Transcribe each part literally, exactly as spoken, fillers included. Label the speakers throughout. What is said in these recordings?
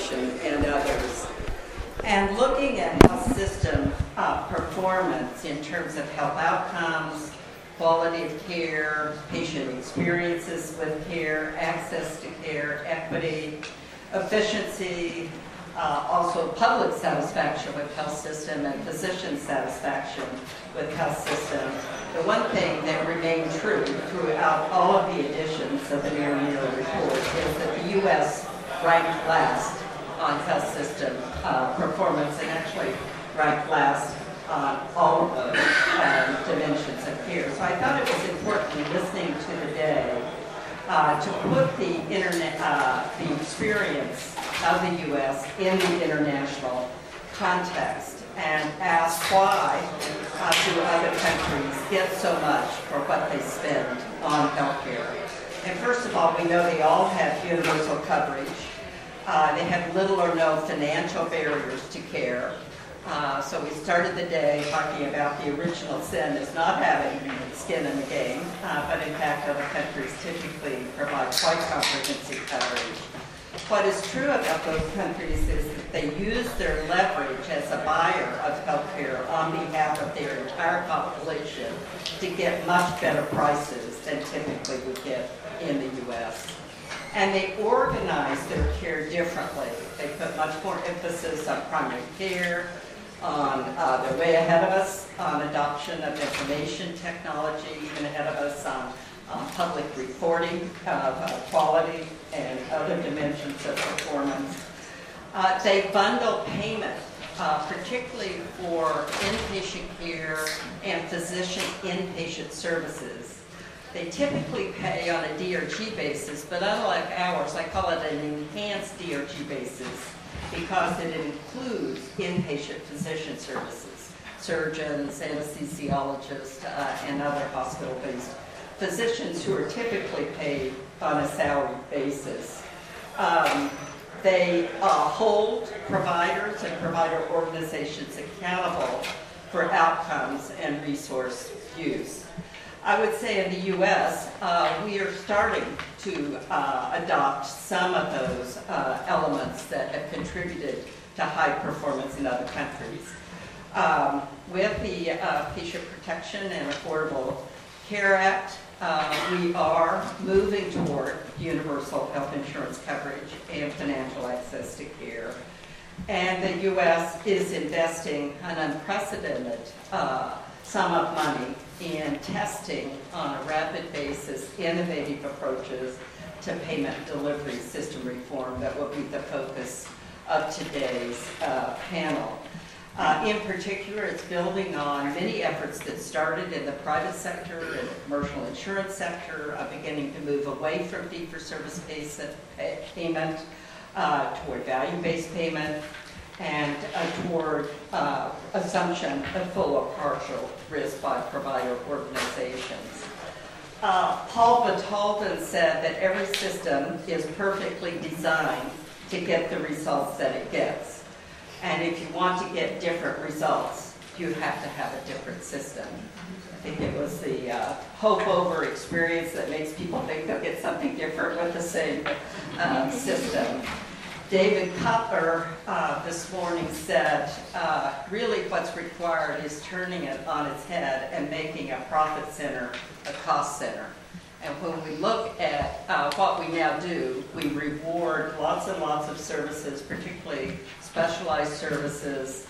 Speaker 1: Foundation and others. And looking at health system uh, performance in terms of health outcomes, quality of care, patient experiences with care, access to care, equity, efficiency, uh, also public satisfaction with health system and physician satisfaction with health system. The one thing that remained true throughout all of the editions of the Mayor-Muir report is that the U S ranked last on health system uh, performance, and actually ranked last on all of those um, dimensions of care. So I thought it was important listening to the day uh, to put the internet, uh, the experience of the U S in the international context and ask why uh, do other countries get so much for what they spend on healthcare. And first of all, we know they all have universal coverage. Uh, they have little or no financial barriers to care. Uh, so we started the day talking about the original sin is not having skin in the game, uh, but in fact other countries typically provide quite comprehensive coverage. What is true about those countries is that they use their leverage as a buyer of healthcare on behalf of their entire population to get much better prices than typically would get in the U S. And they organize their care differently. They put much more emphasis on primary care, on uh, they're way ahead of us on adoption of information technology, even ahead of us on um, public reporting of uh, quality and other dimensions of performance. Uh, they bundle payment, uh, particularly for inpatient care and physician inpatient services. They typically pay on a D R G basis, but unlike ours, I call it an enhanced D R G basis because it includes inpatient physician services, surgeons, anesthesiologists, uh, and other hospital-based physicians who are typically paid on a salary basis. Um, they uh, hold providers and provider organizations accountable for outcomes and resource use. I would say in the U S, uh, we are starting to uh, adopt some of those uh, elements that have contributed to high performance in other countries. Um, with the uh, Patient Protection and Affordable Care Act, uh, we are moving toward universal health insurance coverage and financial access to care. And the U S is investing an unprecedented uh, sum of money in testing on a rapid basis innovative approaches to payment delivery system reform that will be the focus of today's uh, panel. Uh, in particular, it's building on many efforts that started in the private sector and the commercial insurance sector, uh, beginning to move away from fee-for-service payment uh, toward value-based payment, and uh, toward uh, assumption of full or partial risk by provider organizations. Uh, Paul Batalden said that every system is perfectly designed to get the results that it gets. And if you want to get different results, you have to have a different system. I think it was the uh, hope-over experience that makes people think they'll get something different with the same uh, system. David Cutler uh, this morning said, uh, really what's required is turning it on its head and making a profit center a cost center. And when we look at uh, what we now do, we reward lots and lots of services, particularly specialized services,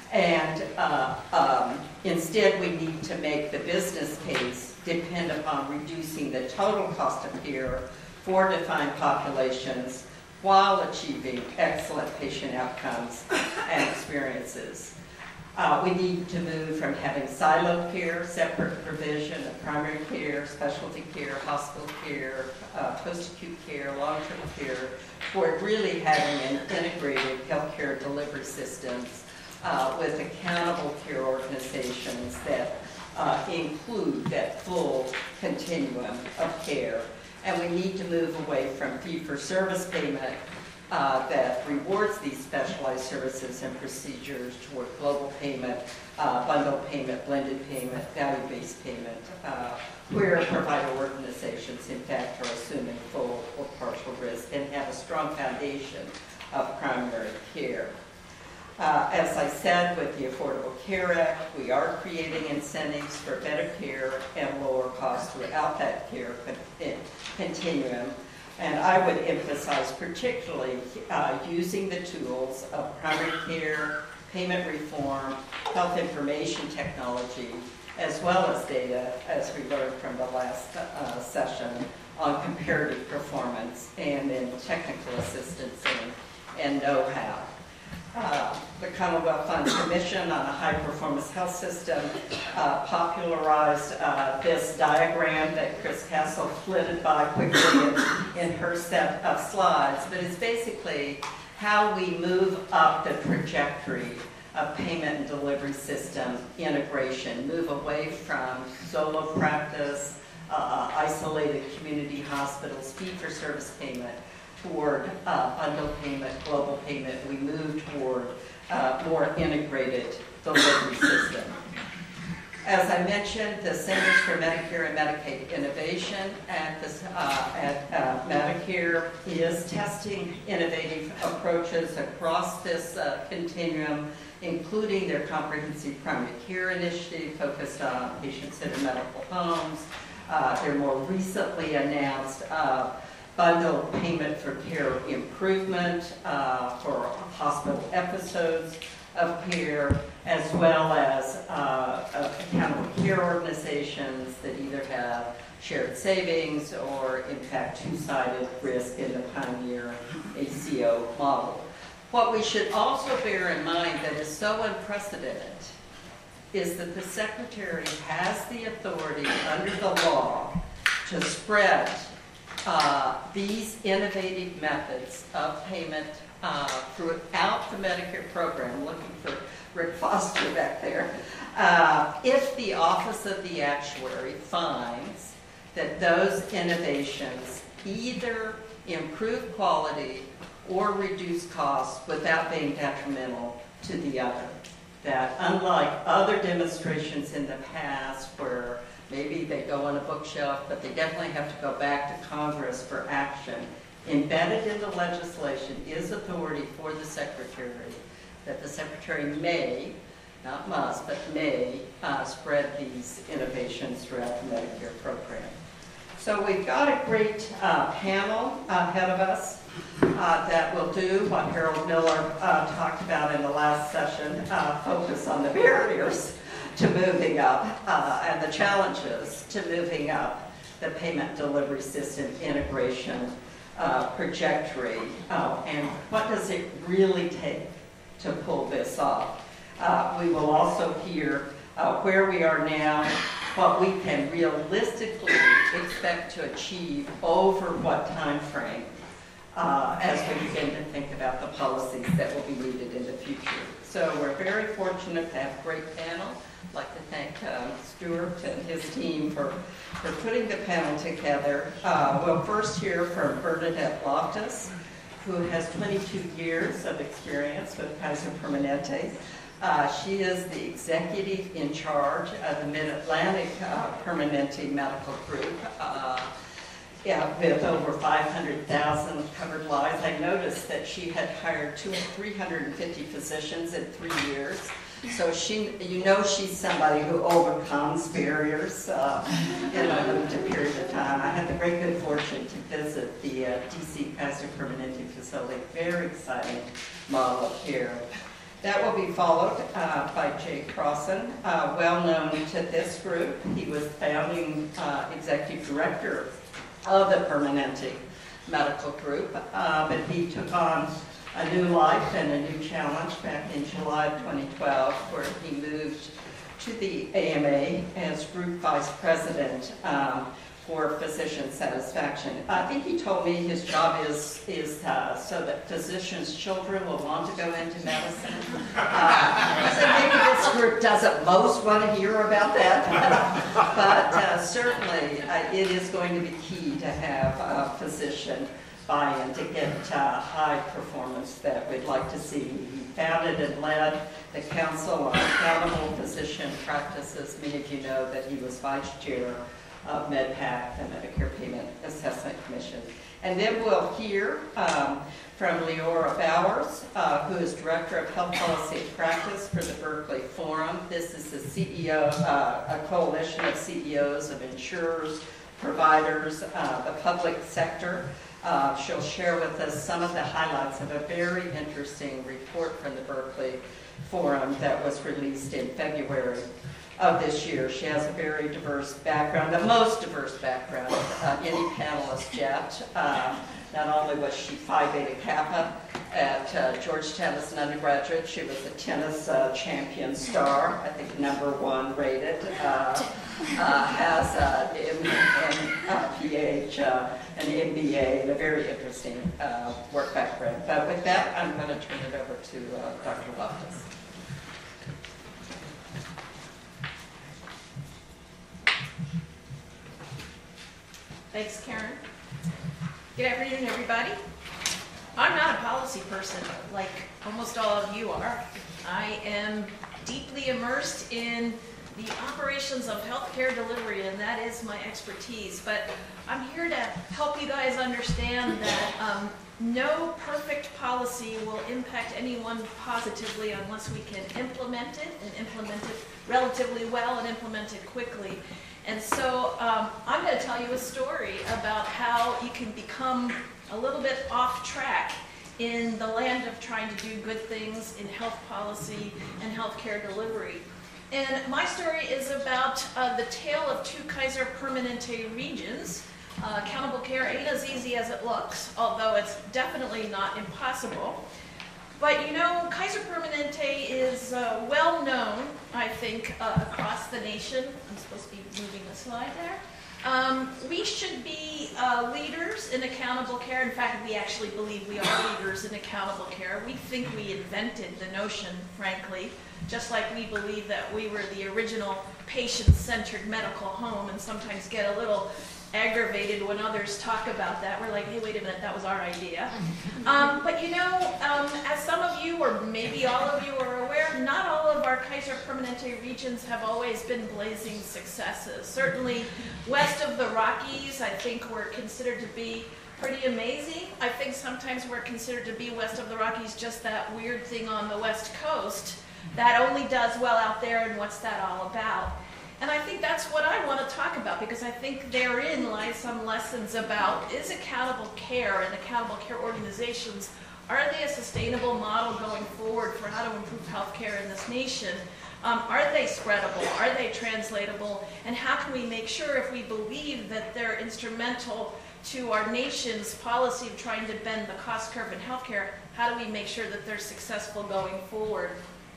Speaker 1: and uh, um, instead we need to make the business case depend upon reducing the total cost of care for defined populations while achieving excellent patient outcomes and experiences. Uh, we need to move from having siloed care, separate provision of primary care, specialty care, hospital care, uh, post-acute care, long-term care, toward really having an integrated healthcare delivery systems uh, with accountable care organizations that uh, include that full continuum of care. And we need to move away from fee-for-service payment uh, that rewards these specialized services and procedures toward global payment, uh, bundled payment, blended payment, value-based payment, uh, where provider organizations, in fact, are assuming full or partial risk and have a strong foundation of primary care. Uh, as I said, with the Affordable Care Act, we are creating incentives for better care and lower costs throughout that care continuum. And I would emphasize particularly uh, using the tools of primary care, payment reform, health information technology, as well as data, as we learned from the last uh, session, on comparative performance and in technical assistance and, and know-how. Uh, the Commonwealth Fund Commission on a High-Performance Health System uh, popularized uh, this diagram that Chris Castle flitted by quickly in, in her set of slides, but it's basically how we move up the trajectory of payment and delivery system integration, move away from solo practice, uh, isolated community hospitals, fee-for-service payment, toward uh, bundle payment, global payment. We move toward uh, more integrated delivery system. As I mentioned, the Centers for Medicare and Medicaid Innovation at, this, uh, at uh, Medicare is testing innovative approaches across this uh, continuum, including their comprehensive primary care initiative focused on patient-centered medical homes, uh, their more recently announced uh, bundle payment for care improvement uh, for hospital episodes of care, as well as uh, accountable care organizations that either have shared savings or, in fact, two-sided risk in the Pioneer A C O model. What we should also bear in mind that is so unprecedented is that the Secretary has the authority under the law to spread Uh, these innovative methods of payment uh, throughout the Medicare program, looking for Rick Foster back there, uh, if the Office of the Actuary finds that those innovations either improve quality or reduce costs without being detrimental to the other. That unlike other demonstrations in the past where maybe they go on a bookshelf, but they definitely have to go back to Congress for action. Embedded in the legislation is authority for the Secretary, that the Secretary may, not must, but may uh, spread these innovations throughout the Medicare program. So we've got a great uh, panel ahead of us uh, that will do what Harold Miller uh, talked about in the last session, uh, focus on the barriers to moving up uh, and the challenges to moving up the payment delivery system integration uh, trajectory, uh, and what does it really take to pull this off. Uh, we will also hear uh, where we are now, what we can realistically expect to achieve over what time frame uh, as we begin to think about the policies that will be needed in the future. So we're very fortunate to have a great panel. I'd like to thank um, Stuart and his team for, for putting the panel together. Uh, we'll first hear from Bernadette Loftus, who has twenty-two years of experience with Kaiser Permanente. Uh, she is the executive in charge of the Mid-Atlantic uh, Permanente Medical Group. Uh, Yeah, with over five hundred thousand covered lives. I noticed that she had hired two, three hundred fifty physicians in three years. So she, you know she's somebody who overcomes barriers uh, in a limited period of time. I had the great good fortune to visit the uh, D C Kaiser Permanente facility. Very exciting model of care. That will be followed uh, by Jay Crossan, uh, well known to this group. He was founding uh, executive director of the Permanente Medical Group, uh, but he took on a new life and a new challenge back in July of twenty twelve, where he moved to the A M A as Group Vice President um, for Physician Satisfaction. I think he told me his job is, is uh, so that physicians' children will want to go into medicine. Uh, I said maybe this group doesn't most want to hear about that, but uh, certainly uh, it is going to be key to have a physician buy-in to get uh, high performance that we'd like to see. He founded and led the Council on Accountable Physician Practices. Many of you know that he was vice chair of MedPAC, the Medicare Payment Assessment Commission. And then we'll hear um, from Leora Bowers, uh, who is Director of Health Policy and Practice for the Berkeley Forum. This is the C E O, uh, a coalition of C E Os of insurers, providers, uh, the public sector. Uh, she'll share with us some of the highlights of a very interesting report from the Berkeley Forum that was released in February of this year. She has a very diverse background, the most diverse background of any panelist yet. Uh, not only was she Phi Beta Kappa at uh, Georgetown as an undergraduate, she was a tennis uh, champion star, I think number one rated, uh, uh, has uh, an P H, uh, an M B A, and a very interesting uh, work background. But with that, I'm going to turn it over to uh, Doctor Loftus.
Speaker 2: Thanks, Karen. Good afternoon, everybody. I'm not a policy person like almost all of you are. I am deeply immersed in the operations of healthcare delivery, and that is my expertise. But I'm here to help you guys understand that um, no perfect policy will impact anyone positively unless we can implement it, and implement it relatively well, and implement it quickly. And so um, I'm going to tell you a story about how you can become a little bit off track in the land of trying to do good things in health policy and healthcare delivery. And my story is about uh, the tale of two Kaiser Permanente regions. Uh, accountable care ain't as easy as it looks, although it's definitely not impossible. But you know, Kaiser Permanente is uh, well known, I think, uh, across the nation. I'm supposed to be moving the slide there. Um, we should be uh, leaders in accountable care. In fact, we actually believe we are leaders in accountable care. We think we invented the notion, frankly, just like we believe that we were the original patient-centered medical home, and sometimes get a little aggravated when others talk about that. We're like, hey, wait a minute, that was our idea. Um, but you know, um, as some of you, or maybe all of you are aware, not all of our Kaiser Permanente regions have always been blazing successes. Certainly west of the Rockies, I think we're considered to be pretty amazing. I think sometimes we're considered to be west of the Rockies just that weird thing on the West Coast that only does well out there, and what's that all about? And I think that's what I want to talk about, because I think therein lies some lessons about, is accountable care and accountable care organizations, are they a sustainable model going forward for how to improve healthcare in this nation? Um, are they spreadable? Are they translatable? And how can we make sure, if we believe that they're instrumental to our nation's policy of trying to bend the cost curve in healthcare, how do we make sure that they're successful going forward?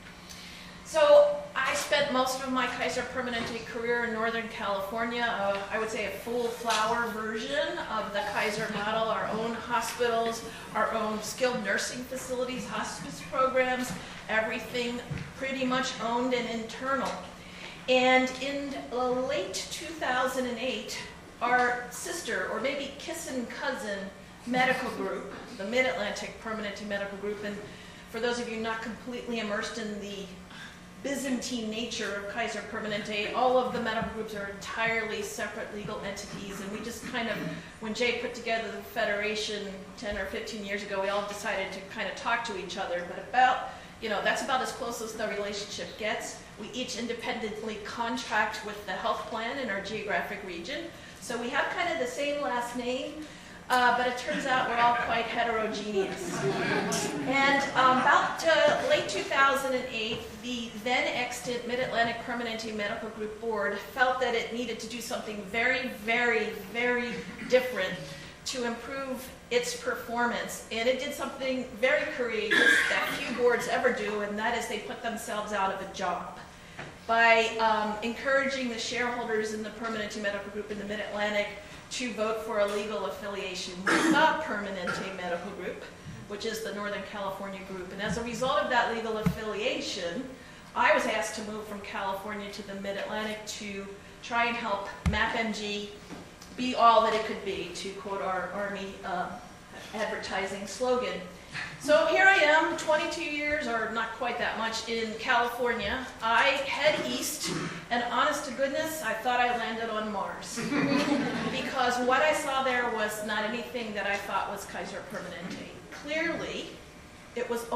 Speaker 2: So I spent most of my Kaiser Permanente career in Northern California. Uh, I would say a full flower version of the Kaiser model, our own hospitals, our own skilled nursing facilities, hospice programs, everything pretty much owned and internal. And in uh, late two thousand eight, our sister, or maybe kissin' cousin, medical group, the Mid-Atlantic Permanente Medical Group, and for those of you not completely immersed in the Byzantine nature of Kaiser Permanente, all of the medical groups are entirely separate legal entities, and we just kind of, when Jay put together the federation ten or fifteen years ago, we all decided to kind of talk to each other, but about, you know, that's about as close as the relationship gets. We each independently contract with the health plan in our geographic region, so we have kind of the same last name, Uh, but it turns out we're all quite heterogeneous. And um, about uh, late two thousand eight, the then extant Mid-Atlantic Permanente Medical Group Board felt that it needed to do something very, very, very different to improve its performance. And it did something very courageous that few boards ever do, and that is they put themselves out of a job by um, encouraging the shareholders in the Permanente Medical Group in the Mid-Atlantic to vote for a legal affiliation with the Permanente Medical Group, which is the Northern California group. And as a result of that legal affiliation, I was asked to move from California to the Mid-Atlantic to try and help MapMG be all that it could be, to quote our Army uh, advertising slogan. So here I am, twenty-two years, or not quite that much, in California. I head east, and honest to goodness, I thought I landed on Mars. Because what I saw there was not anything that I thought was Kaiser Permanente. Clearly, it was